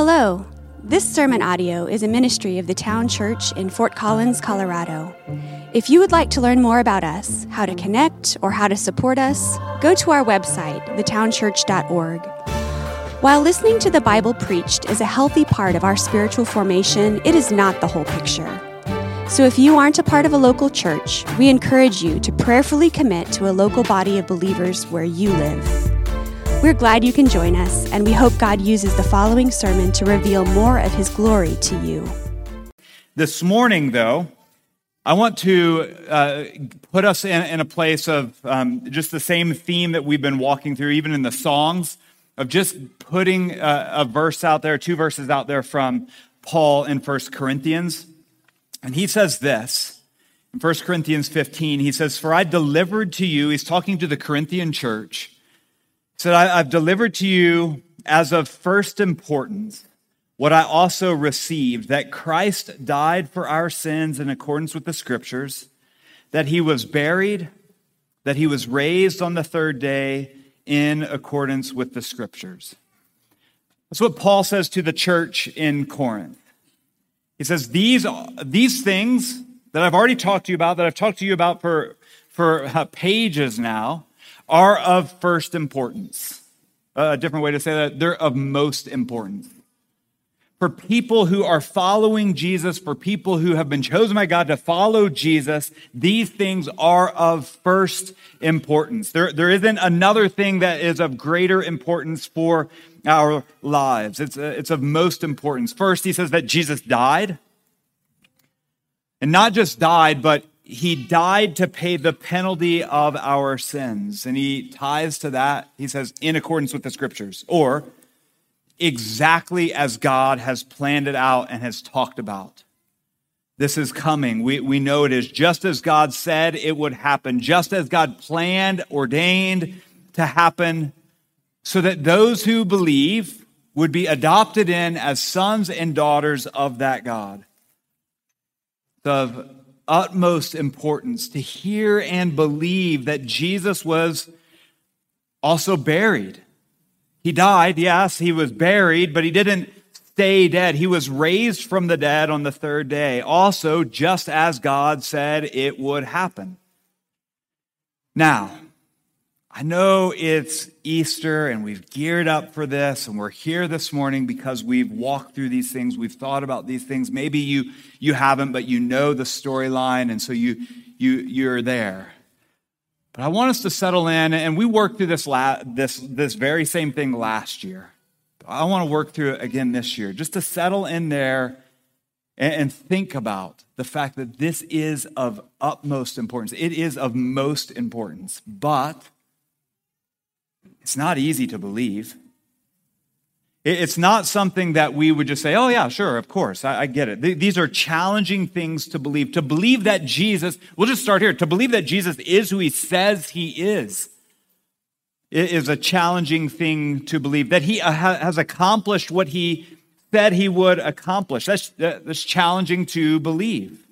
Hello. This sermon audio is a ministry of the Town Church in Fort Collins, Colorado. If you would like to learn more about us, how to connect, or how to support us, go to our website, thetownchurch.org. While listening to the Bible preached is a healthy part of our spiritual formation, it is not the whole picture. So if you aren't a part of a local church, we encourage you to prayerfully commit to a local body of believers where you live. We're glad you can join us, and we hope God uses the following sermon to reveal more of His glory to you. This morning, though, I want to put us in a place of just the same theme that we've been walking through, even in the songs, of just putting a verse out there, two verses out there from Paul in 1 Corinthians. And he says this, in 1 Corinthians 15, he says, "For I delivered to you," he's talking to the Corinthian church, he said, "I've delivered to you as of first importance what I also received, that Christ died for our sins in accordance with the Scriptures, that he was buried, that he was raised on the third day in accordance with the Scriptures." That's what Paul says to the church in Corinth. He says, these things that I've already talked to you about, that I've talked to you about for pages now, are of first importance. A different way to say that, they're of most importance. For people who are following Jesus, for people who have been chosen by God to follow Jesus, these things are of first importance. There isn't another thing that is of greater importance for our lives. It's of most importance. First, he says that Jesus died. And not just died, but he died to pay the penalty of our sins. And he ties to that, he says, in accordance with the Scriptures, or exactly as God has planned it out and has talked about. This is coming. We know it is just as God said it would happen, just as God planned, ordained to happen, so that those who believe would be adopted in as sons and daughters of that God. It's of utmost importance to hear and believe that Jesus was also buried. He died, yes, he was buried, but he didn't stay dead. He was raised from the dead on the third day, also just as God said it would happen. Now, I know it's Easter and we've geared up for this and we're here this morning because we've walked through these things, we've thought about these things. Maybe you haven't, but you know the storyline, and so you're there. But I want us to settle in, and we worked through this very same thing last year. I want to work through it again this year, just to settle in there and think about the fact that this is of utmost importance. It is of most importance, but it's not easy to believe. It's not something that we would just say, oh yeah, sure, of course, I get it. These are challenging things to believe. To believe that Jesus, we'll just start here, to believe that Jesus is who he says he is, it is a challenging thing to believe. That he has accomplished what he said he would accomplish. That's challenging to believe.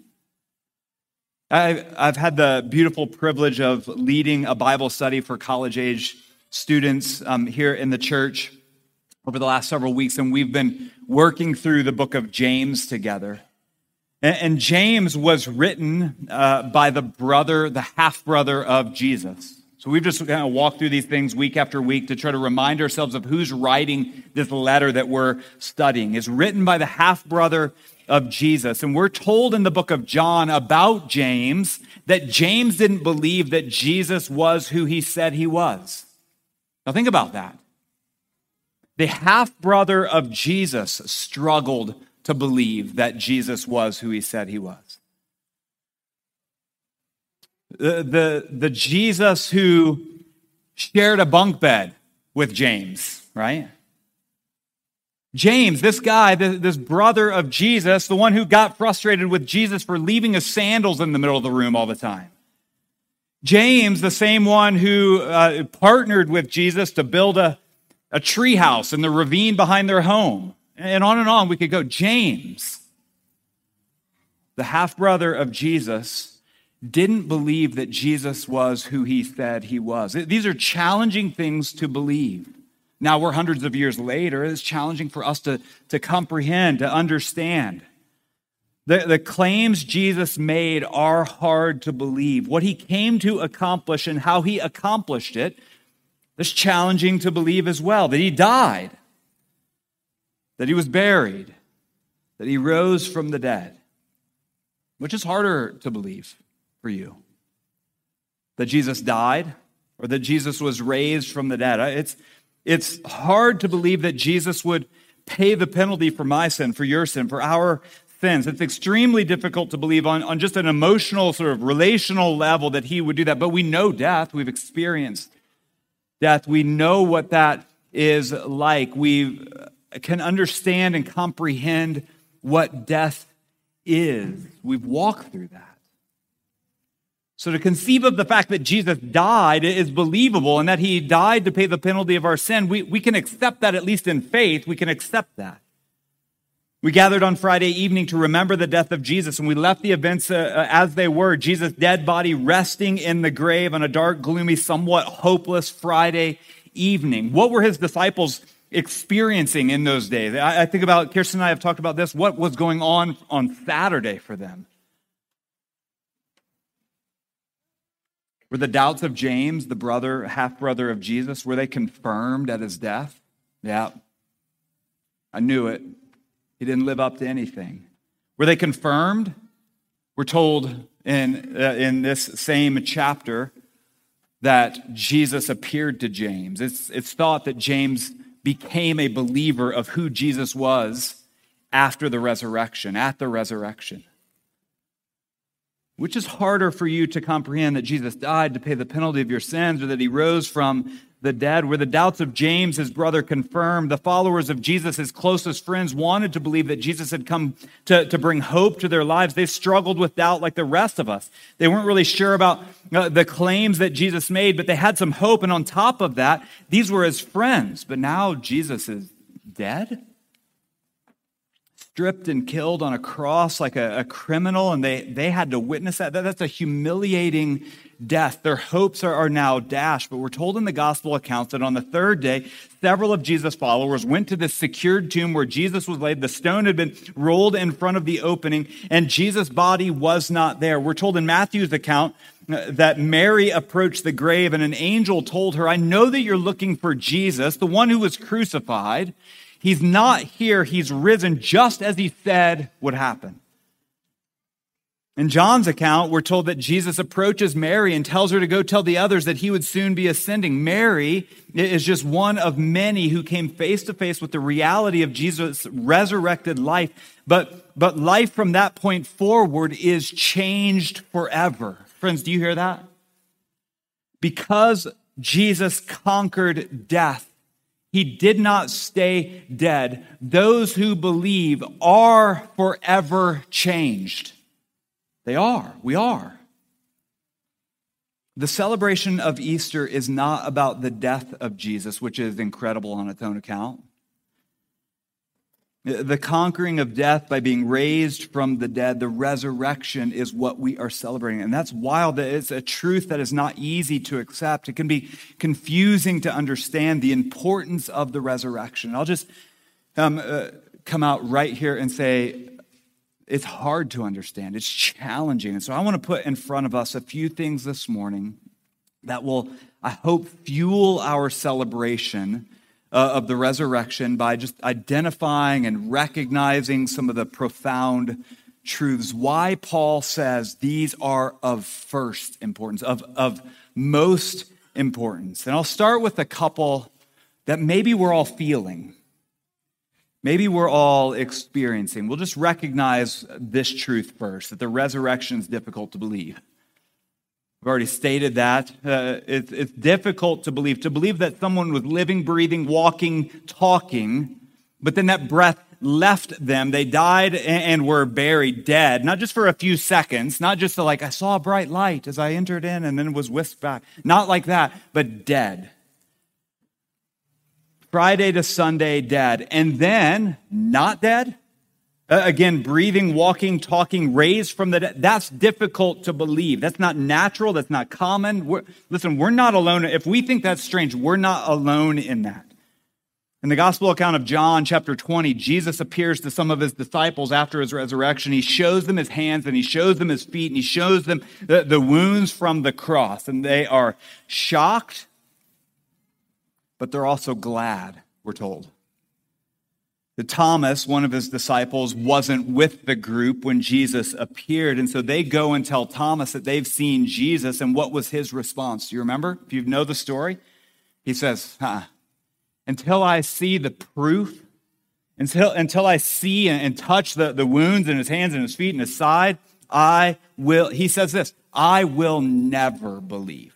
I've had the beautiful privilege of leading a Bible study for college-age students here in the church over the last several weeks, and we've been working through the book of James together. And James was written by the half-brother of Jesus. So we've just kind of walked through these things week after week to try to remind ourselves of who's writing this letter that we're studying. It's written by the half-brother of Jesus. And we're told in the book of John about James that James didn't believe that Jesus was who he said he was. Now think about that. The half-brother of Jesus struggled to believe that Jesus was who he said he was. The Jesus who shared a bunk bed with James, right? James, this guy, this brother of Jesus, the one who got frustrated with Jesus for leaving his sandals in the middle of the room all the time. James, the same one who partnered with Jesus to build a tree house in the ravine behind their home. And on we could go. James, the half-brother of Jesus, didn't believe that Jesus was who he said he was. These are challenging things to believe. Now we're hundreds of years later. It's challenging for us to comprehend, to understand. The claims Jesus made are hard to believe. What he came to accomplish and how he accomplished it is challenging to believe as well. That he died, that he was buried, that he rose from the dead. Which is harder to believe for you? That Jesus died or that Jesus was raised from the dead? It's hard to believe that Jesus would pay the penalty for my sin, for your sin, for our sins. It's extremely difficult to believe on just an emotional, sort of relational level that he would do that. But we know death. We've experienced death. We know what that is like. We can understand and comprehend what death is. We've walked through that. So to conceive of the fact that Jesus died is believable and that he died to pay the penalty of our sin, we can accept that, at least in faith. We can accept that. We gathered on Friday evening to remember the death of Jesus, and we left the events as they were. Jesus' dead body resting in the grave on a dark, gloomy, somewhat hopeless Friday evening. What were his disciples experiencing in those days? I think about, Kirsten and I have talked about this, what was going on Saturday for them. Were the doubts of James, the brother, half-brother of Jesus, were they confirmed at his death? Yeah, I knew it. He didn't live up to anything. Were they confirmed? We're told in this same chapter that Jesus appeared to James. It's thought that James became a believer of who Jesus was after the resurrection, at the resurrection. Which is harder for you to comprehend, that Jesus died to pay the penalty of your sins or that he rose from the dead? Were the doubts of James, his brother, confirmed? The followers of Jesus, his closest friends, wanted to believe that Jesus had come to bring hope to their lives. They struggled with doubt like the rest of us. They weren't really sure about the claims that Jesus made, but they had some hope. And on top of that, these were his friends. But now Jesus is dead? Stripped and killed on a cross like a criminal, and they had to witness that. That's a humiliating death. Their hopes are now dashed. But we're told in the gospel accounts that on the third day, several of Jesus' followers went to this secured tomb where Jesus was laid. The stone had been rolled in front of the opening, and Jesus' body was not there. We're told in Matthew's account that Mary approached the grave, and an angel told her, "I know that you're looking for Jesus, the one who was crucified. He's not here. He's risen, just as he said would happen." In John's account, we're told that Jesus approaches Mary and tells her to go tell the others that he would soon be ascending. Mary is just one of many who came face to face with the reality of Jesus' resurrected life. But life from that point forward is changed forever. Friends, do you hear that? Because Jesus conquered death, he did not stay dead. Those who believe are forever changed. They are. We are. The celebration of Easter is not about the death of Jesus, which is incredible on its own account. The conquering of death by being raised from the dead, the resurrection, is what we are celebrating. And that's wild. It's a truth that is not easy to accept. It can be confusing to understand the importance of the resurrection. I'll just come out right here and say it's hard to understand. It's challenging. And so I want to put in front of us a few things this morning that will, I hope, fuel our celebration of the resurrection by just identifying and recognizing some of the profound truths. Why Paul says these are of first importance, of most importance. And I'll start with a couple that maybe we're all feeling. Maybe we're all experiencing. We'll just recognize this truth first, that the resurrection is difficult to believe. We've already stated that. It's difficult to believe that someone was living, breathing, walking, talking, but then that breath left them. They died and were buried dead, not just for a few seconds, not just like, I saw a bright light as I entered in and then was whisked back. Not like that, but dead. Friday to Sunday, dead. And then not dead. Again, breathing, walking, talking, raised from the dead. That's difficult to believe. That's not natural. That's not common. Listen, we're not alone. If we think that's strange, we're not alone in that. In the gospel account of John, chapter 20, Jesus appears to some of his disciples after his resurrection. He shows them his hands and he shows them his feet and he shows them the wounds from the cross. And they are shocked, but they're also glad, we're told. Thomas, one of his disciples, wasn't with the group when Jesus appeared. And so they go and tell Thomas that they've seen Jesus. And what was his response? Do you remember? If you know the story, he says, until I see the proof, until I see and touch the wounds in his hands and his feet and his side, he says this, I will never believe.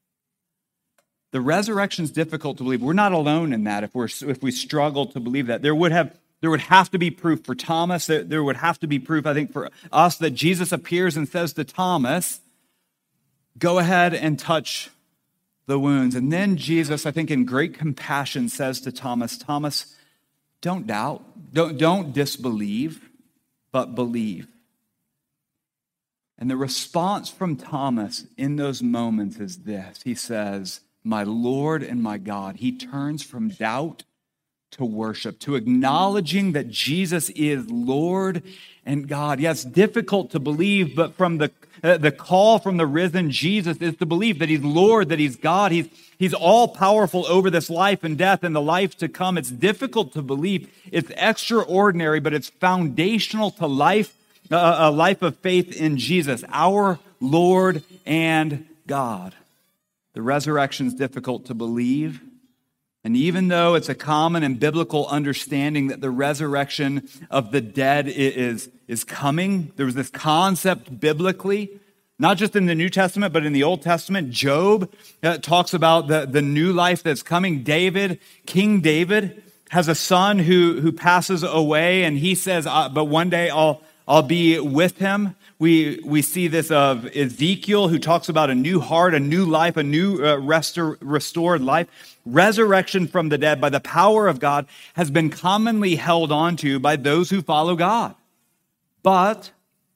The resurrection is difficult to believe. We're not alone in that if we struggle to believe that. There would have to be proof for Thomas. There would have to be proof, I think, for us that Jesus appears and says to Thomas, go ahead and touch the wounds. And then Jesus, I think in great compassion, says to Thomas, don't doubt, don't disbelieve, but believe. And the response from Thomas in those moments is this. He says, my Lord and my God. He turns from doubt to worship, to acknowledging that Jesus is Lord and God. Yes, difficult to believe, but from the call from the risen Jesus is to believe that he's Lord, that he's God. He's all powerful over this life and death and the life to come. It's difficult to believe. It's extraordinary, but it's foundational to life, a life of faith in Jesus, our Lord and God. The resurrection is difficult to believe. And even though it's a common and biblical understanding that the resurrection of the dead is coming, there was this concept biblically, not just in the New Testament, but in the Old Testament. Job talks about the new life that's coming. King David, has a son who passes away, and he says, but one day I'll be with him. We see this of Ezekiel, who talks about a new heart, a new life, a new restored life. Resurrection from the dead by the power of God has been commonly held onto by those who follow God. But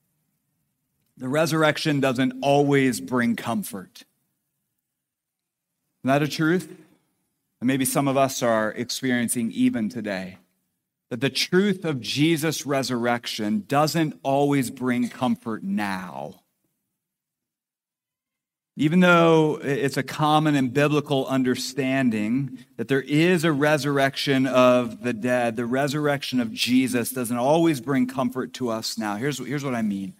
the resurrection doesn't always bring comfort. Isn't that a truth? And maybe some of us are experiencing even today. That the truth of Jesus' resurrection doesn't always bring comfort now. Even though it's a common and biblical understanding that there is a resurrection of the dead, the resurrection of Jesus doesn't always bring comfort to us now. Here's what I mean.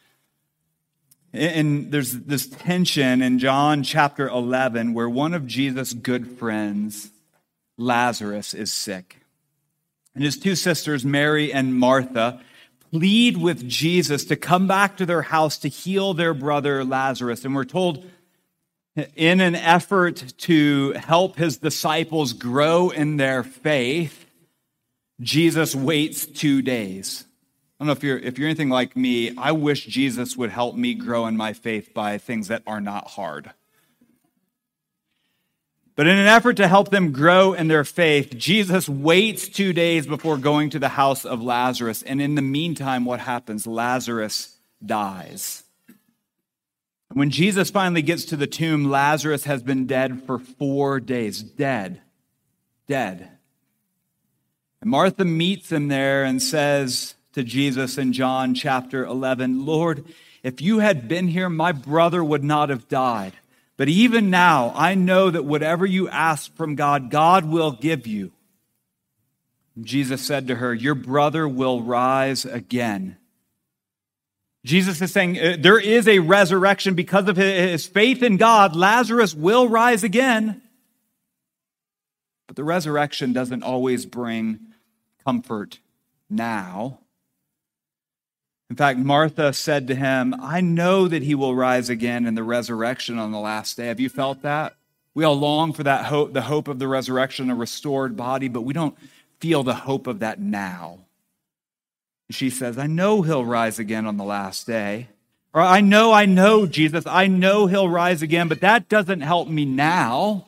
And there's this tension in John chapter 11 where one of Jesus' good friends, Lazarus, is sick. And his two sisters, Mary and Martha, plead with Jesus to come back to their house to heal their brother Lazarus. And we're told in an effort to help his disciples grow in their faith, Jesus waits 2 days. I don't know if you're anything like me, I wish Jesus would help me grow in my faith by things that are not hard. But in an effort to help them grow in their faith, Jesus waits 2 days before going to the house of Lazarus. And in the meantime, what happens? Lazarus dies. When Jesus finally gets to the tomb, Lazarus has been dead for 4 days. Dead. And Martha meets him there and says to Jesus in John chapter 11, Lord, if you had been here, my brother would not have died. But even now, I know that whatever you ask from God, God will give you. Jesus said to her, your brother will rise again. Jesus is saying there is a resurrection because of his faith in God. Lazarus will rise again. But the resurrection doesn't always bring comfort now. In fact, Martha said to him, I know that he will rise again in the resurrection on the last day. Have you felt that? We all long for that hope, the hope of the resurrection, a restored body, but we don't feel the hope of that now. She says, I know he'll rise again on the last day. Or I know, Jesus, I know he'll rise again, but that doesn't help me now.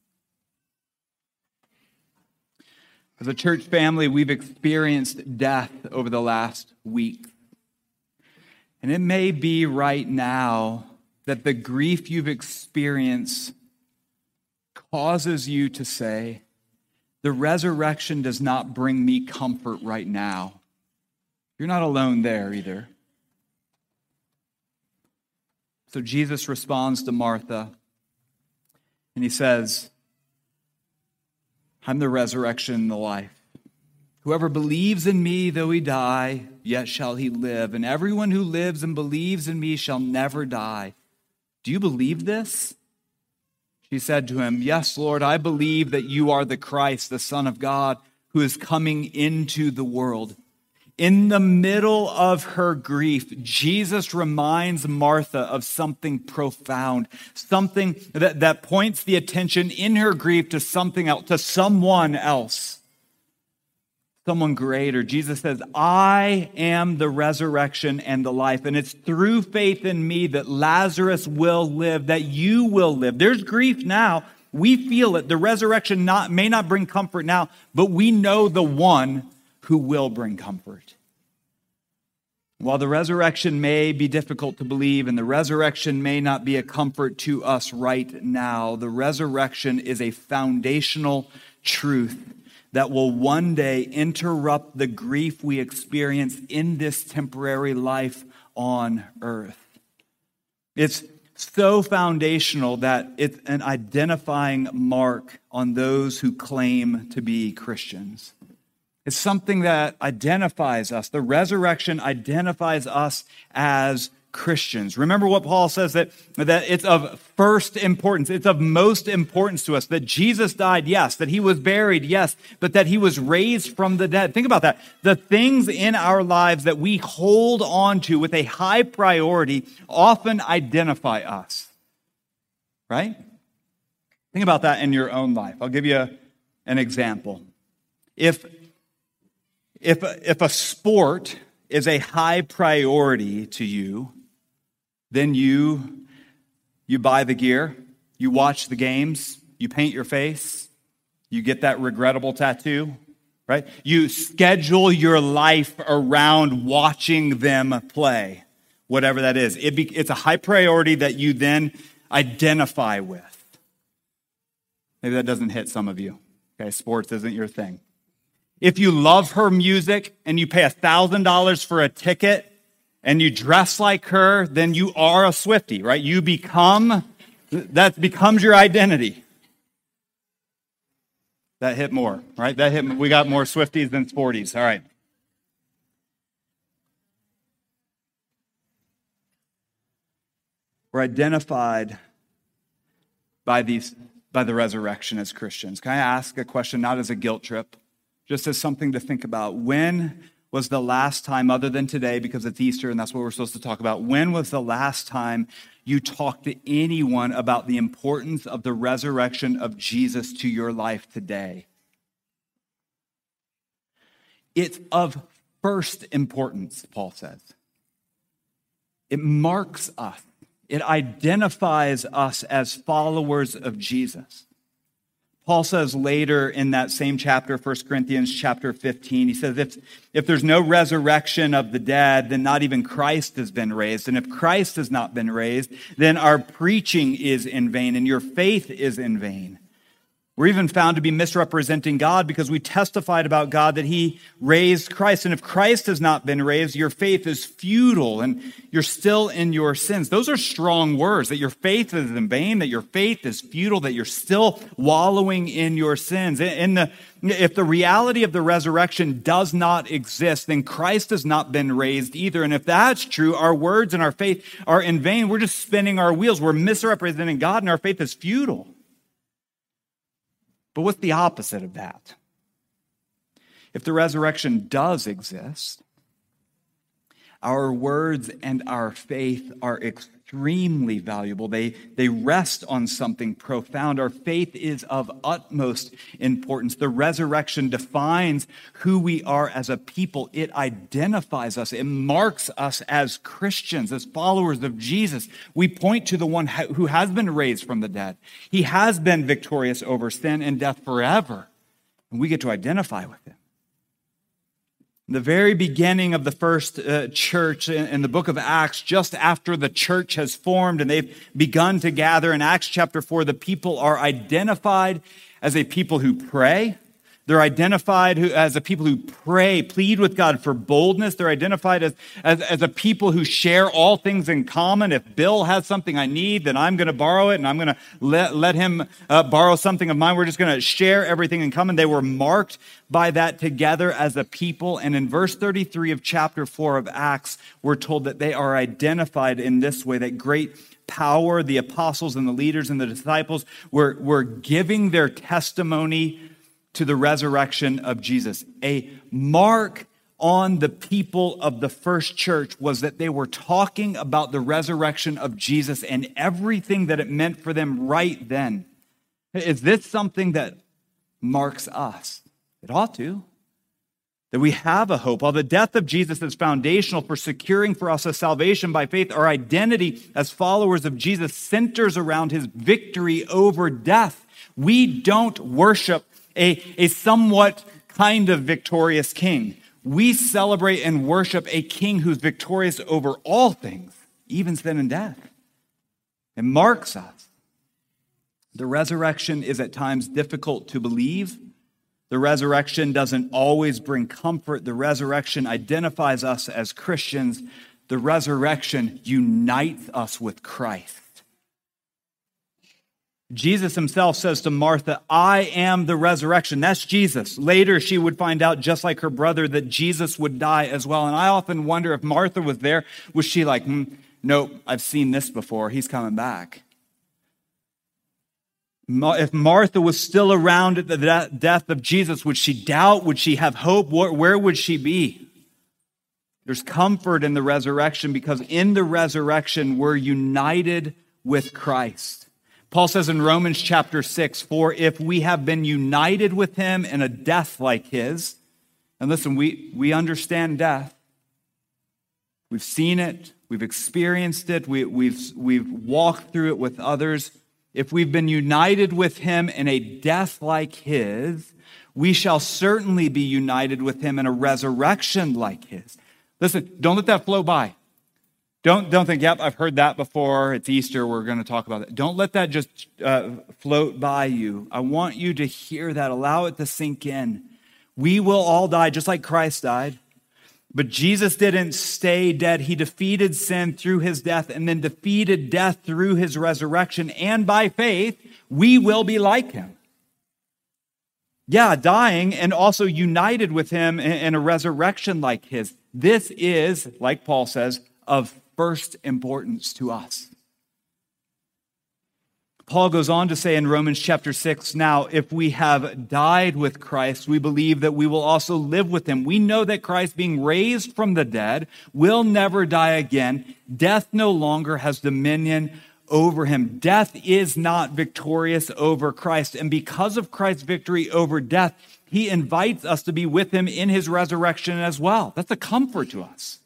As a church family, we've experienced death over the last week. And it may be right now that the grief you've experienced causes you to say the resurrection does not bring me comfort right now. You're not alone there either. So Jesus responds to Martha, and he says, I'm the resurrection and the life. Whoever believes in me, though he die, yet shall he live. And everyone who lives and believes in me shall never die. Do you believe this? She said to him, Yes, Lord, I believe that you are the Christ, the Son of God, who is coming into the world. In the middle of her grief, Jesus reminds Martha of something profound, something that points the attention in her grief to something else, to someone else, someone greater. Jesus says, I am the resurrection and the life, and it's through faith in me that Lazarus will live, that you will live. There's grief now. We feel it. The resurrection may not bring comfort now, but we know the one who will bring comfort. While the resurrection may be difficult to believe and the resurrection may not be a comfort to us right now, the resurrection is a foundational truth that will one day interrupt the grief we experience in this temporary life on earth. It's so foundational that it's an identifying mark on those who claim to be Christians. It's something that identifies us. The resurrection identifies us as Christians. Remember what Paul says, that it's of first importance. It's of most importance to us that Jesus died, yes, that he was buried, yes, but that he was raised from the dead. Think about that. The things in our lives that we hold on to with a high priority often identify us, right? Think about that in your own life. I'll give you an example. If a sport is a high priority to you, then you buy the gear, you watch the games, you paint your face, you get that regrettable tattoo, right? You schedule your life around watching them play, whatever that is. It's a high priority that you then identify with. Maybe that doesn't hit some of you. Okay, sports isn't your thing. If you love her music and you pay $1,000 for a ticket and you dress like her, then you are a Swiftie, right? That becomes your identity. That hit more, right? We got more Swifties than Sporties. All right. We're identified by the resurrection as Christians. Can I ask a question, not as a guilt trip, just as something to think about? When was the last time, other than today, because it's Easter and that's what we're supposed to talk about, when was the last time you talked to anyone about the importance of the resurrection of Jesus to your life today? It's of first importance, Paul says. It marks us. It identifies us as followers of Jesus. Paul says later in that same chapter, 1 Corinthians chapter 15, he says, if there's no resurrection of the dead, then not even Christ has been raised. And if Christ has not been raised, then our preaching is in vain and your faith is in vain. We're even found to be misrepresenting God because we testified about God that he raised Christ. And if Christ has not been raised, your faith is futile and you're still in your sins. Those are strong words, that your faith is in vain, that your faith is futile, that you're still wallowing in your sins. If the reality of the resurrection does not exist, then Christ has not been raised either. And if that's true, our words and our faith are in vain. We're just spinning our wheels. We're misrepresenting God and our faith is futile. But what's the opposite of that? If the resurrection does exist, our words and our faith are extremely valuable. They rest on something profound. Our faith is of utmost importance. The resurrection defines who we are as a people. It identifies us. It marks us as Christians, as followers of Jesus. We point to the one who has been raised from the dead. He has been victorious over sin and death forever. And we get to identify with him. The very beginning of the first church in the book of Acts, just after the church has formed and they've begun to gather in Acts chapter 4, the people are identified as a people who pray, They're identified as a people who pray, plead with God for boldness. They're identified as a people who share all things in common. If Bill has something I need, then I'm going to borrow it, and I'm going to let him borrow something of mine. We're just going to share everything in common. They were marked by that together as a people. And in verse 33 of chapter 4 of Acts, we're told that they are identified in this way, that great power, the apostles and the leaders and the disciples were giving their testimony to the resurrection of Jesus. A mark on the people of the first church was that they were talking about the resurrection of Jesus and everything that it meant for them right then. Is this something that marks us? It ought to. That we have a hope. While the death of Jesus is foundational for securing for us a salvation by faith, our identity as followers of Jesus centers around his victory over death. We don't worship a somewhat kind of victorious king. We celebrate and worship a king who's victorious over all things, even sin and death. It marks us. The resurrection is at times difficult to believe. The resurrection doesn't always bring comfort. The resurrection identifies us as Christians. The resurrection unites us with Christ. Jesus himself says to Martha, I am the resurrection. That's Jesus. Later, she would find out, just like her brother, that Jesus would die as well. And I often wonder if Martha was there, was she like, nope, I've seen this before. He's coming back. If Martha was still around at the death of Jesus, would she doubt? Would she have hope? Where would she be? There's comfort in the resurrection because in the resurrection, we're united with Christ. Paul says in Romans chapter 6, for if we have been united with him in a death like his, and listen, we understand death. We've seen it. We've experienced it. We've walked through it with others. If we've been united with him in a death like his, we shall certainly be united with him in a resurrection like his. Listen, don't let that flow by. Don't think, yep, I've heard that before. It's Easter. We're going to talk about that. Don't let that just float by you. I want you to hear that. Allow it to sink in. We will all die just like Christ died. But Jesus didn't stay dead. He defeated sin through his death and then defeated death through his resurrection. And by faith, we will be like him. Yeah, dying and also united with him in a resurrection like his. This is, like Paul says, of first importance to us. Paul goes on to say in Romans chapter 6, now, if we have died with Christ, we believe that we will also live with him. We know that Christ, being raised from the dead, will never die again. Death no longer has dominion over him. Death is not victorious over Christ. And because of Christ's victory over death, he invites us to be with him in his resurrection as well. That's a comfort to us.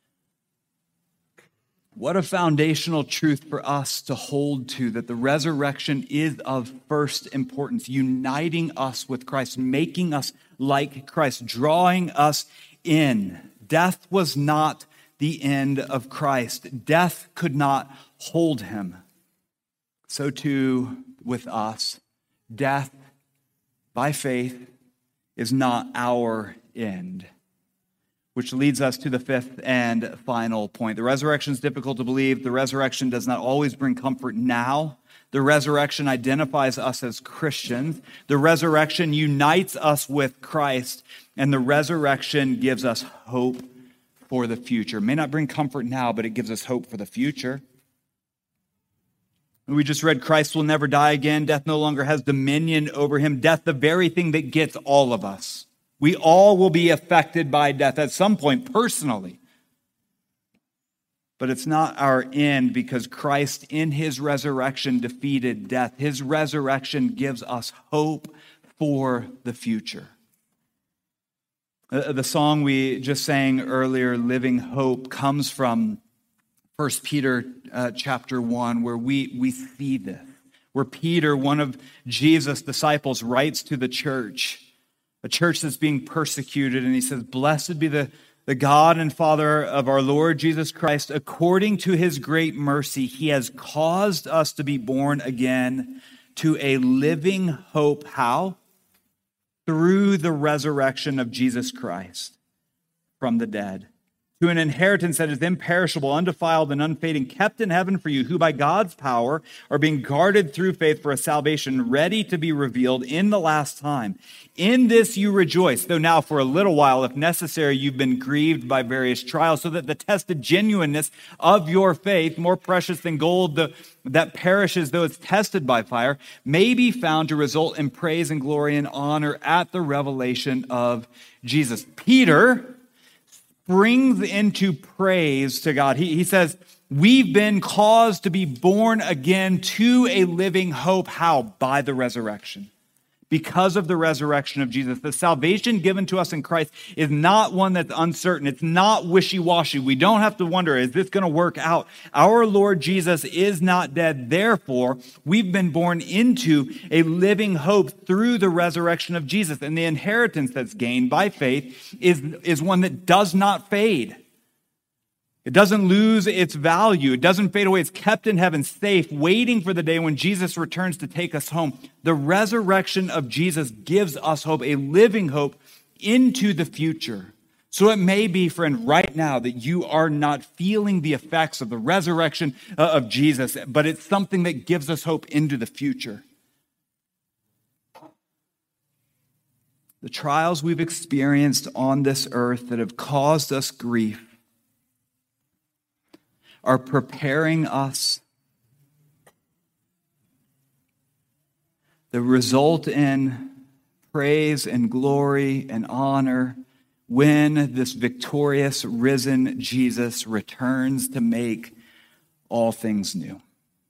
What a foundational truth for us to hold to, that the resurrection is of first importance, uniting us with Christ, making us like Christ, drawing us in. Death was not the end of Christ. Death could not hold him. So too with us, death by faith is not our end. Which leads us to the fifth and final point. The resurrection is difficult to believe. The resurrection does not always bring comfort now. The resurrection identifies us as Christians. The resurrection unites us with Christ. And the resurrection gives us hope for the future. It may not bring comfort now, but it gives us hope for the future. We just read, Christ will never die again. Death no longer has dominion over him. Death, the very thing that gets all of us. We all will be affected by death at some point personally. But it's not our end because Christ in his resurrection defeated death. His resurrection gives us hope for the future. The song we just sang earlier, Living Hope, comes from 1 Peter chapter 1, where we see this. Where Peter, one of Jesus' disciples, writes to the church, a church that's being persecuted, and he says, blessed be the God and Father of our Lord Jesus Christ. According to his great mercy, he has caused us to be born again to a living hope. How? through the resurrection of Jesus Christ from the dead, to an inheritance that is imperishable, undefiled, and unfading, kept in heaven for you, who by God's power are being guarded through faith for a salvation ready to be revealed in the last time. In this you rejoice, though now for a little while, if necessary, you've been grieved by various trials, so that the tested genuineness of your faith, more precious than gold that perishes though it's tested by fire, may be found to result in praise and glory and honor at the revelation of Jesus. Peter brings into praise to God. He says, we've been caused to be born again to a living hope. How? By the resurrection. Because of the resurrection of Jesus. The salvation given to us in Christ is not one that's uncertain. It's not wishy-washy. We don't have to wonder, is this going to work out? Our Lord Jesus is not dead. Therefore, we've been born into a living hope through the resurrection of Jesus. And the inheritance that's gained by faith is one that does not fade. It doesn't lose its value. It doesn't fade away. It's kept in heaven, safe, waiting for the day when Jesus returns to take us home. The resurrection of Jesus gives us hope, a living hope into the future. So it may be, friend, right now that you are not feeling the effects of the resurrection of Jesus, but it's something that gives us hope into the future. The trials we've experienced on this earth that have caused us grief are preparing us. The result in praise and glory and honor when this victorious, risen Jesus returns to make all things new.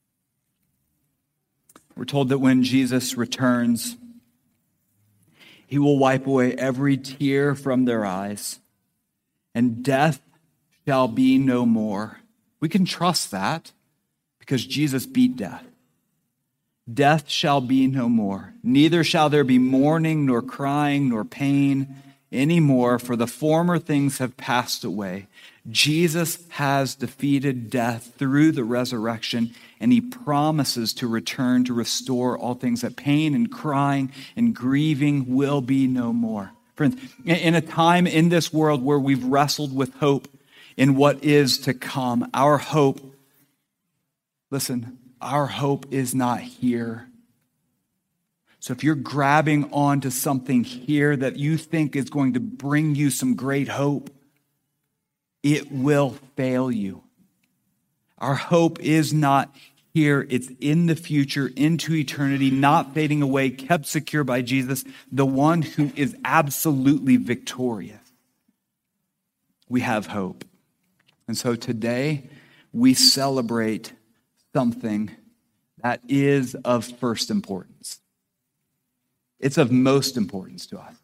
We're told that when Jesus returns, he will wipe away every tear from their eyes, and death shall be no more. We can trust that because Jesus beat death. Death shall be no more. Neither shall there be mourning, nor crying, nor pain anymore, for the former things have passed away. Jesus has defeated death through the resurrection, and he promises to return to restore all things, that pain and crying and grieving will be no more. Friends, in a time in this world where we've wrestled with hope in what is to come, our hope, listen, our hope is not here. So if you're grabbing onto something here that you think is going to bring you some great hope, it will fail you. Our hope is not here. It's in the future, into eternity, not fading away, kept secure by Jesus, the one who is absolutely victorious. We have hope. And so today we celebrate something that is of first importance. It's of most importance to us.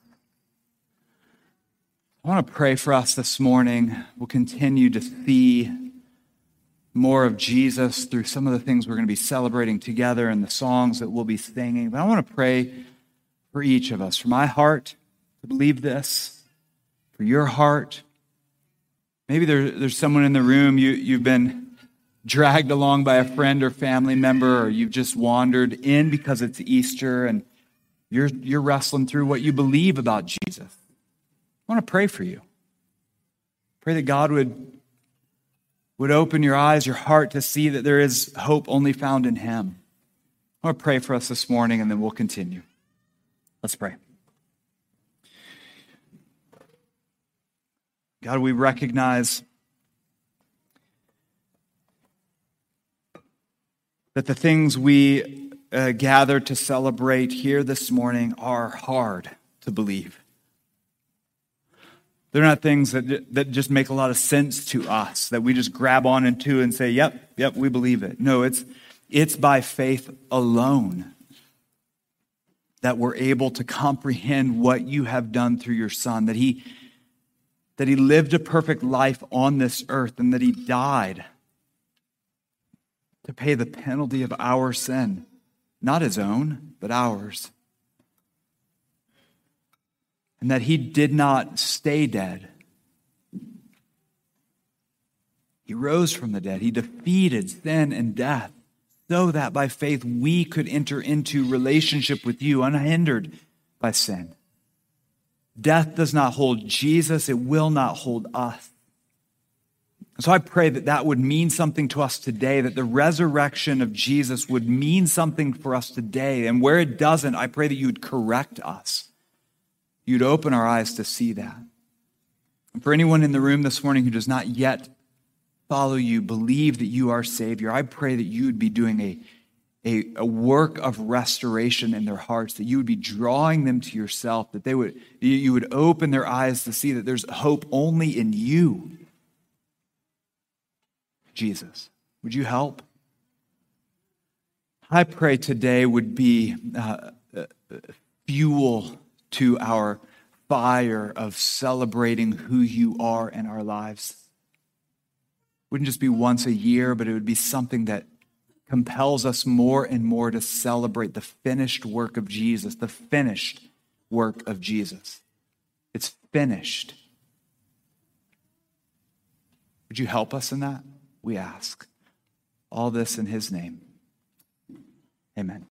I want to pray for us this morning. We'll continue to see more of Jesus through some of the things we're going to be celebrating together and the songs that we'll be singing. But I want to pray for each of us, for my heart to believe this, for your heart. Maybe there's someone in the room, you've been dragged along by a friend or family member, or you've just wandered in because it's Easter and you're wrestling through what you believe about Jesus. I want to pray for you. Pray that God would open your eyes, your heart to see that there is hope only found in him. I want to pray for us this morning, and then we'll continue. Let's pray. God, we recognize that the things we gather to celebrate here this morning are hard to believe. They're not things that just make a lot of sense to us, that we just grab on into and say, yep, we believe it. No, it's by faith alone that we're able to comprehend what you have done through your Son, that he lived a perfect life on this earth, and that he died to pay the penalty of our sin. Not his own, but ours. And that he did not stay dead. He rose from the dead. He defeated sin and death so that by faith we could enter into relationship with you unhindered by sin. death does not hold Jesus, it will not hold us. So I pray that that would mean something to us today, that the resurrection of Jesus would mean something for us today. And where it doesn't, I pray that you would correct us. You'd open our eyes to see that. And for anyone in the room this morning who does not yet follow you, believe that you are Savior, I pray that you would be doing a work of restoration in their hearts, that you would be drawing them to yourself, that you would open their eyes to see that there's hope only in you. Jesus, would you help? I pray today would be fuel to our fire of celebrating who you are in our lives. It wouldn't just be once a year, but it would be something that compels us more and more to celebrate the finished work of Jesus, the finished work of Jesus. It's finished. Would you help us in that? We ask all this in his name. Amen.